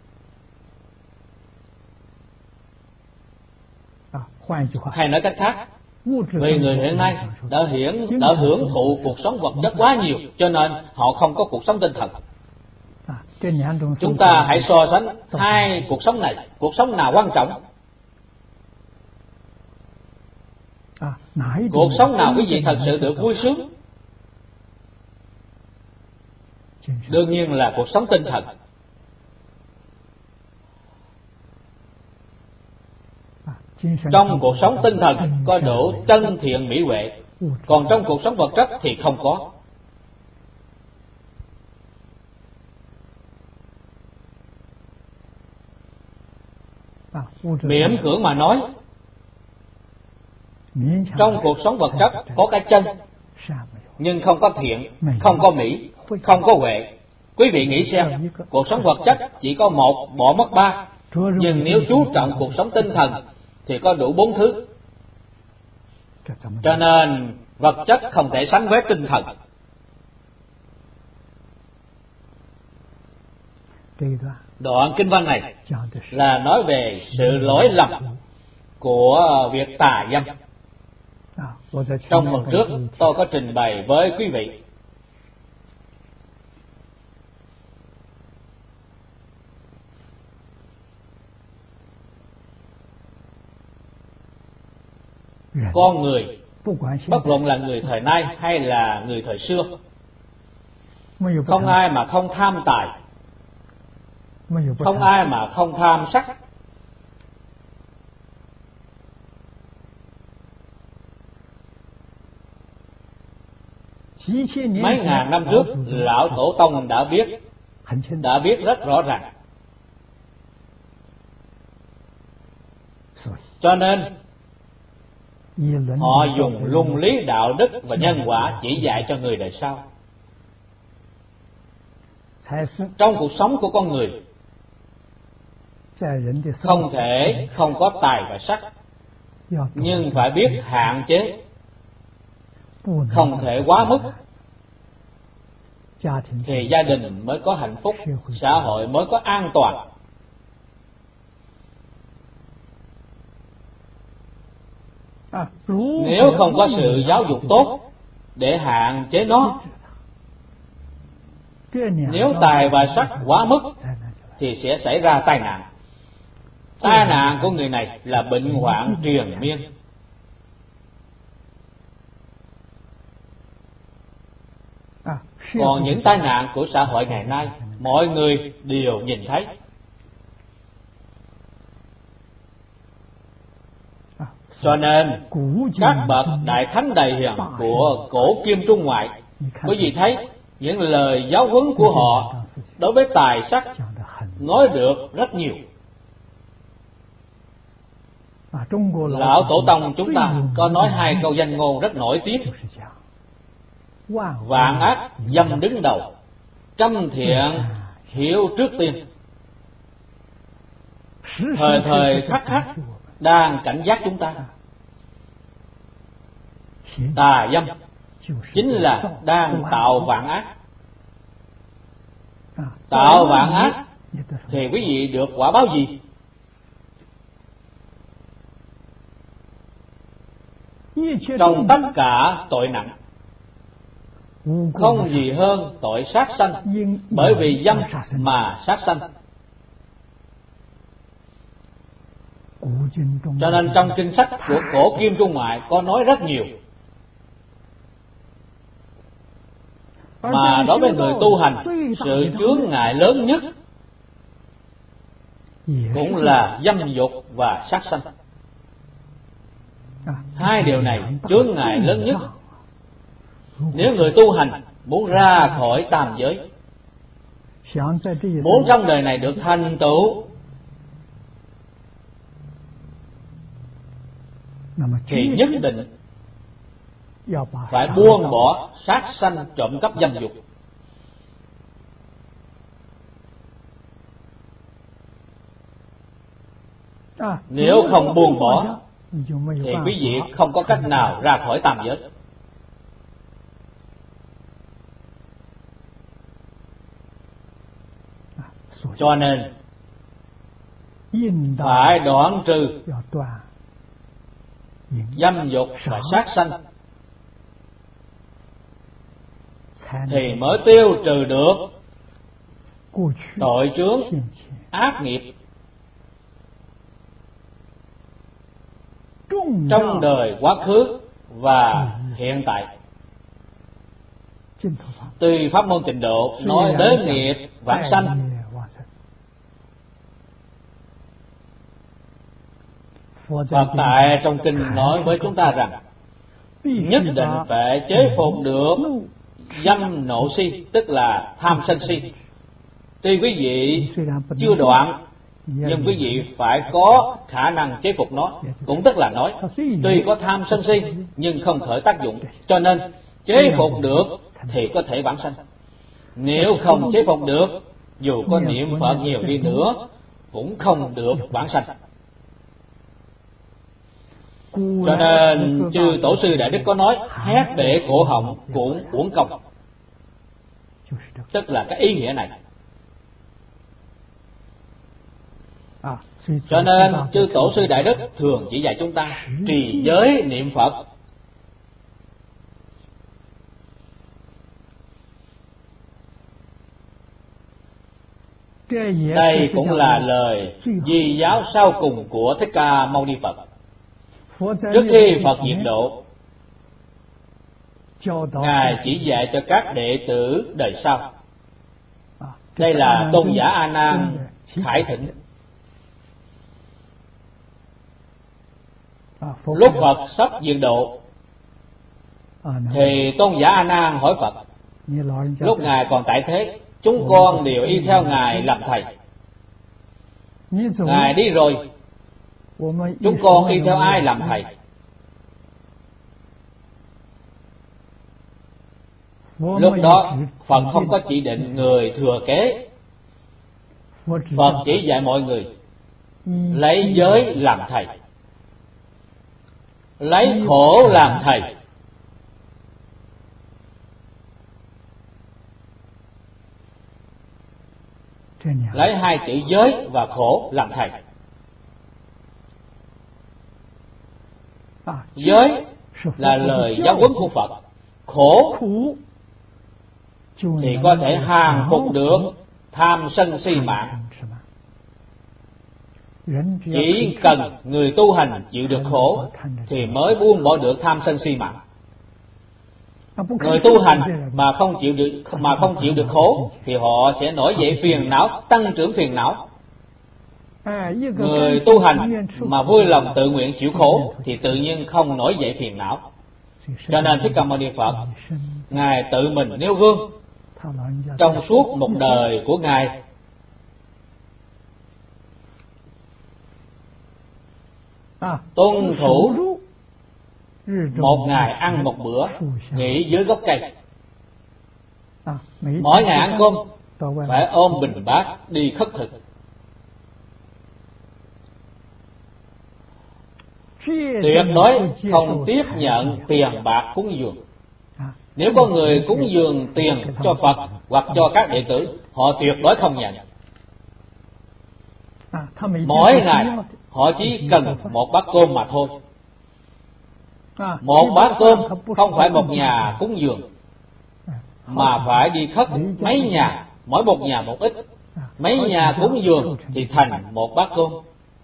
Speaker 1: Hay nói cách khác, vì người hiện nay đã hưởng đã hưởng thụ cuộc sống vật chất quá nhiều, cho nên họ không có cuộc sống tinh thần. Chúng ta hãy so sánh hai cuộc sống này, cuộc sống nào quan trọng? Cuộc sống nào quý vị thật sự được vui sướng? Đương nhiên là cuộc sống tinh thần. Trong cuộc sống tinh thần có đủ chân thiện mỹ huệ, còn trong cuộc sống vật chất thì không có. Miễn cưỡng mà nói, trong cuộc sống vật chất có cái chân, nhưng không có thiện, không có mỹ, không có huệ. Quý vị nghĩ xem, cuộc sống vật chất chỉ có một, bỏ mất ba, nhưng nếu chú trọng cuộc sống tinh thần thì có đủ bốn thứ. Cho nên vật chất không thể sánh với tinh thần. Đoạn kinh văn này là nói về sự lỗi lầm của việc tà dâm. Trong phần trước tôi có trình bày với quý vị. Con người, bất luận là người thời nay hay là người thời xưa, không ai mà không tham tài, không ai mà không tham sắc. Mấy ngàn năm trước, lão tổ tông đã biết, đã biết rất rõ ràng. Cho nên họ dùng luân lý đạo đức và nhân quả chỉ dạy cho người đời sau. Trong cuộc sống của con người, không thể không có tài và sắc, nhưng phải biết hạn chế, không thể quá mức. thì gia đình mới có hạnh phúc, xã hội mới có an toàn. Nếu không có sự giáo dục tốt để hạn chế nó, nếu tài và sắc quá mức thì sẽ xảy ra tai nạn. Tai nạn của người này là bệnh hoạn triền miên. Còn những tai nạn của xã hội ngày nay, mọi người đều nhìn thấy. Cho nên các bậc đại thánh đại hiền của cổ kim Trung Ngoại, quý vị thấy những lời giáo huấn của họ đối với tài sắc nói được rất nhiều. Lão Tổ Tông chúng ta có nói hai câu danh ngôn rất nổi tiếng: vạn ác dâm đứng đầu, trăm thiện hiểu trước tiên. Thời thời khắc khắc đang cảnh giác chúng ta. Tà dâm chính là đang tạo vạn ác. Tạo vạn ác thì quý vị được quả báo gì? Trong tất cả tội nặng, không gì hơn tội sát sanh, bởi vì dâm mà sát sanh. Cho nên trong kinh sách của cổ kim Trung Ngoại có nói rất nhiều. Mà đối với người tu hành, sự chướng ngại lớn nhất cũng là dâm dục và sát sanh. Hai điều này chướng ngại lớn nhất. Nếu người tu hành muốn ra khỏi tam giới, muốn trong đời này được thành tựu, thì nhất định phải buông bỏ sát sanh, trộm cắp, dâm dục. Nếu không buông bỏ thì quý vị không có cách nào ra khỏi tam giới. Cho nên phải đoạn trừ dâm dục và sát sanh thì mới tiêu trừ được tội chướng ác nghiệp trong đời quá khứ và hiện tại. Tuy pháp môn Tịnh Độ nói đến nghiệp vãng sanh, Phật tại trong kinh nói với chúng ta rằng nhất định phải chế phục được dâm nộ si, tức là tham sân si. Tuy quý vị chưa đoạn, nhưng quý vị phải có khả năng chế phục nó. Cũng tức là nói, tuy có tham sân si nhưng không khởi tác dụng, cho nên chế phục được thì có thể vãng sanh. Nếu không chế phục được, dù có niệm Phật nhiều đi nữa cũng không được vãng sanh. Cho nên chư Tổ sư Đại Đức có nói hét bể cổ họng cũng uổng công, tức là cái ý nghĩa này. Cho nên chư Tổ sư Đại Đức thường chỉ dạy chúng ta trì giới niệm Phật. Đây cũng là lời di giáo sau cùng của Thích Ca Mâu Ni Phật. Trước khi Phật diệt độ, Ngài chỉ dạy cho các đệ tử đời sau. Đây là Tôn giả A Nan khải thỉnh. Lúc Phật sắp diệt độ thì Tôn giả A Nan hỏi Phật: lúc Ngài còn tại thế, chúng con đều y theo Ngài làm thầy. Ngài đi rồi, chúng con y theo ai làm thầy? Lúc đó Phật không có chỉ định người thừa kế. Phật chỉ dạy mọi người lấy giới làm thầy, lấy khổ làm thầy. lấy hai chữ giới và khổ làm thầy. Giới là lời giáo huấn của Phật, khổ thì có thể hàng phục được tham sân si mạng. Chỉ cần người tu hành chịu được khổ thì mới buông bỏ được tham sân si mạng. Người tu hành mà không chịu được mà không chịu được khổ thì họ sẽ nổi dậy phiền não, tăng trưởng phiền não. Người tu hành mà vui lòng tự nguyện chịu khổ thì tự nhiên không nổi dậy phiền não. Cho nên Thích Ca Mâu Ni Phật, Ngài tự mình nêu gương trong suốt một đời của Ngài. Tuân thủ một ngày ăn một bữa, nghỉ dưới gốc cây. Mỗi ngày ăn cơm phải ôm bình bát đi khất thực. Tuyệt đối không tiếp nhận tiền bạc cúng dường. Nếu có người cúng dường tiền cho Phật hoặc cho các đệ tử, họ tuyệt đối không nhận. Mỗi ngày họ chỉ cần một bát cơm mà thôi. Một bát cơm không phải một nhà cúng dường, mà phải đi khất mấy nhà, mỗi một nhà một ít. Mấy nhà cúng dường thì thành một bát cơm.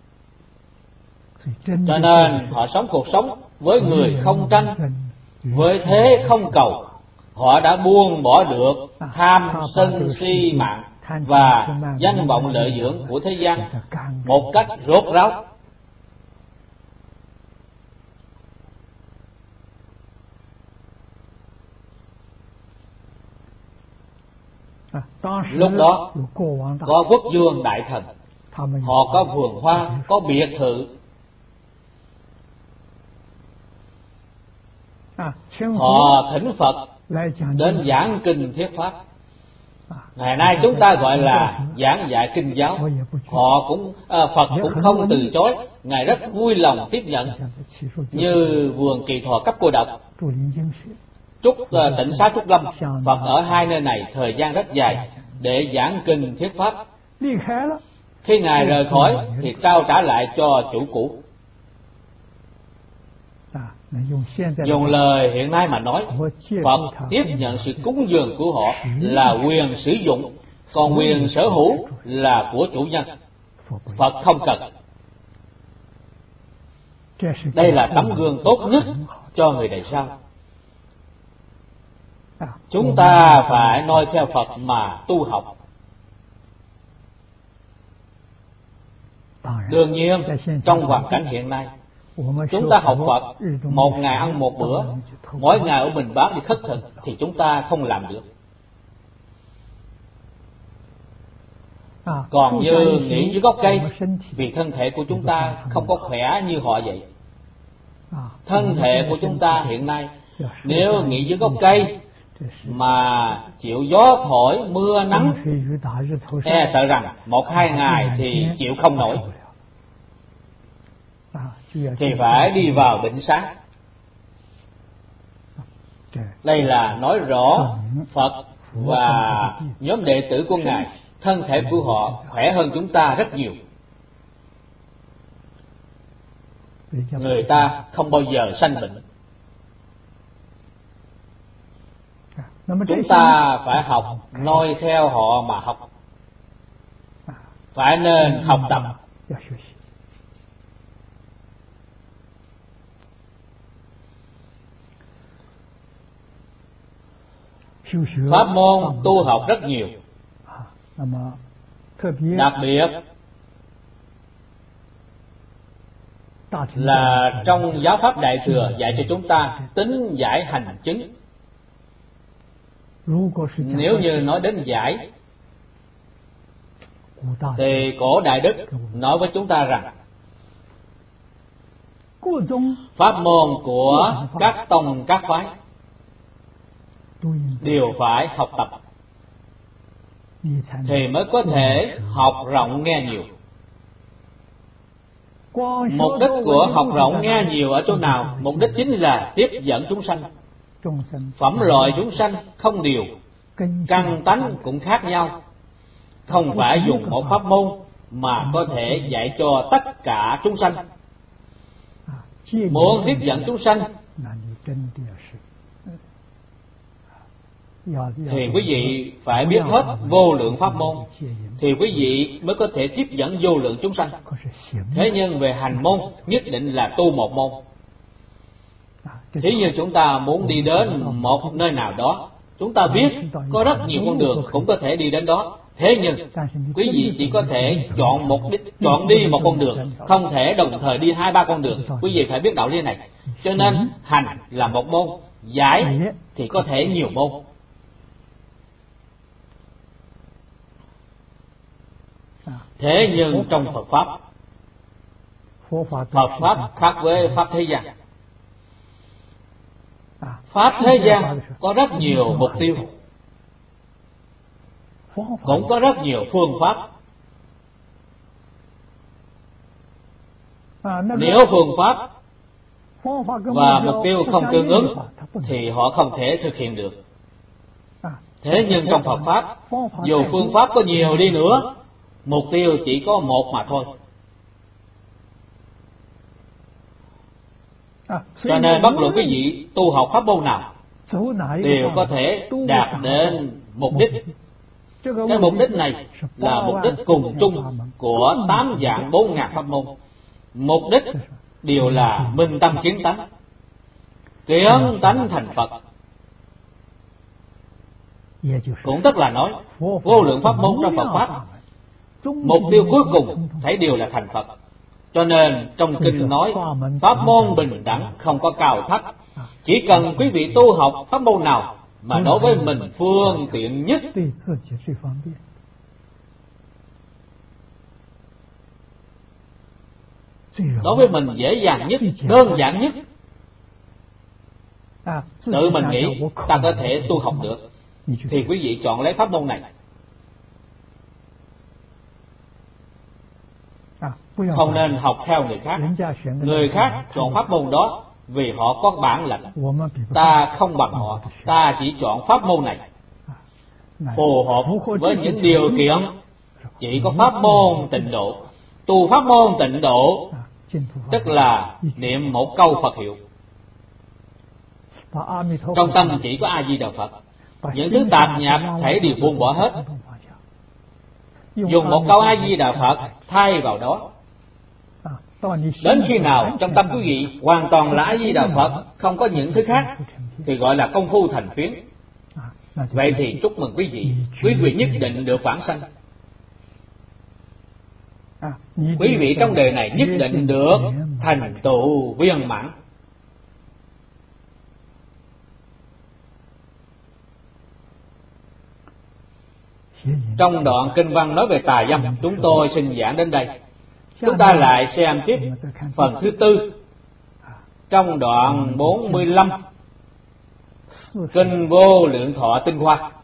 Speaker 1: Cho nên họ sống cuộc sống với người không tranh, với thế không cầu. Họ đã buông bỏ được tham sân si mạng và danh vọng lợi dưỡng của thế gian một cách rốt ráo. Lúc đó có quốc vương đại thần, họ có vườn hoa, có biệt thự. Họ thỉnh Phật đến giảng kinh thuyết pháp. Ngày nay chúng ta gọi là giảng dạy kinh giáo. Họ cũng à, Phật cũng không từ chối, Ngài rất vui lòng tiếp nhận. Như vườn Kỳ Thọ cấp cô độc, Trúc uh, tỉnh xá Trúc Lâm, Phật ở hai nơi này thời gian rất dài để giảng kinh thuyết pháp. Khi Ngài rời khỏi thì trao trả lại cho chủ cũ. Dùng lời hiện nay mà nói, Phật tiếp nhận sự cúng dường của họ là quyền sử dụng, còn quyền sở hữu là của chủ nhân. Phật không cần. Đây là tấm gương tốt nhất cho người đời sau. Chúng ta phải noi theo Phật mà tu học. Đương nhiên, trong hoàn cảnh hiện nay, chúng ta học Phật, một ngày ăn một bữa, mỗi ngày ở mình bát đi khất thực thì chúng ta không làm được. Còn như nghỉ dưới gốc cây, vì thân thể của chúng ta không có khỏe như họ vậy. Thân thể của chúng ta hiện nay, nếu nghỉ dưới gốc cây mà chịu gió thổi, mưa nắng, e sợ rằng một hai ngày thì chịu không nổi, thì phải đi vào bệnh xá. Đây là nói rõ Phật và nhóm đệ tử của Ngài, thân thể của họ khỏe hơn chúng ta rất nhiều. Người ta không bao giờ sanh bệnh. Chúng ta phải học noi theo họ mà học, phải nên học tập. Pháp môn tu học rất nhiều, đặc biệt là trong giáo pháp Đại Thừa dạy cho chúng ta tính giải hành chứng. Nếu như nói đến giải thì cổ Đại Đức nói với chúng ta rằng pháp môn của các tông các phái đều phải học tập thì mới có thể học rộng nghe nhiều. Mục đích của học rộng nghe nhiều ở chỗ nào? Mục đích chính là tiếp dẫn chúng sanh. Phẩm loại chúng sanh không đều, căn tánh cũng khác nhau. không phải dùng một pháp môn mà có thể dạy cho tất cả chúng sanh. Muốn tiếp dẫn chúng sanh thì quý vị phải biết hết vô lượng pháp môn, thì quý vị mới có thể tiếp dẫn vô lượng chúng sanh. Thế nhưng về hành môn nhất định là tu một môn. Thí như chúng ta muốn đi đến một nơi nào đó, chúng ta biết có rất nhiều con đường cũng có thể đi đến đó. Thế nhưng quý vị chỉ có thể chọn một đích, chọn đi một con đường, không thể đồng thời đi hai ba con đường. Quý vị phải biết đạo lý này. Cho nên hành là một môn, giải thì có thể nhiều môn. Thế nhưng trong Phật Pháp, Phật Pháp khác với Pháp thế gian. Pháp thế gian có rất nhiều mục tiêu, cũng có rất nhiều phương pháp. Nếu phương pháp và mục tiêu không tương ứng thì họ không thể thực hiện được. Thế nhưng trong Phật Pháp, dù phương pháp có nhiều đi nữa, mục tiêu chỉ có một mà thôi. Cho nên bất luận quý vị tu học pháp môn nào đều có thể đạt đến mục đích. Cái mục đích này là mục đích cùng chung của tám vạn bốn ngàn pháp môn. Mục đích đều là minh tâm kiến tánh, kiến tánh thành Phật. Cũng tức là nói vô lượng pháp môn trong Phật Pháp, mục tiêu cuối cùng thấy đều là thành Phật. Cho nên trong kinh nói pháp môn bình đẳng, không có cao thấp. Chỉ cần quý vị tu học pháp môn nào mà đối với mình phương tiện nhất, đối với mình dễ dàng nhất, đơn giản nhất, tự mình nghĩ ta có thể tu học được, thì quý vị chọn lấy pháp môn này. Không nên học theo người khác. Người khác chọn pháp môn đó vì họ có bản lĩnh, ta không bằng họ, ta chỉ chọn pháp môn này phù hợp với những điều kiện. Chỉ có pháp môn tịnh độ. Tu pháp môn tịnh độ tức là niệm một câu Phật hiệu, trong tâm chỉ có A Di Đà Phật, những thứ tạp nhạp thể đều buông bỏ hết, dùng một câu A Di Đà Phật thay vào đó. Đến khi nào trong tâm quý vị hoàn toàn là A Di Đà Phật, không có những thứ khác, thì gọi là công phu thành phiến. Vậy thì chúc mừng quý vị, quý vị nhất định được vãng sanh. Quý vị trong đời này nhất định được thành tựu viên mãn. Trong đoạn kinh văn nói về tà dâm, chúng tôi xin giảng đến đây. Chúng ta lại xem tiếp phần thứ tư, trong đoạn bốn mươi lăm, Kinh Vô Lượng Thọ Tinh Hoa.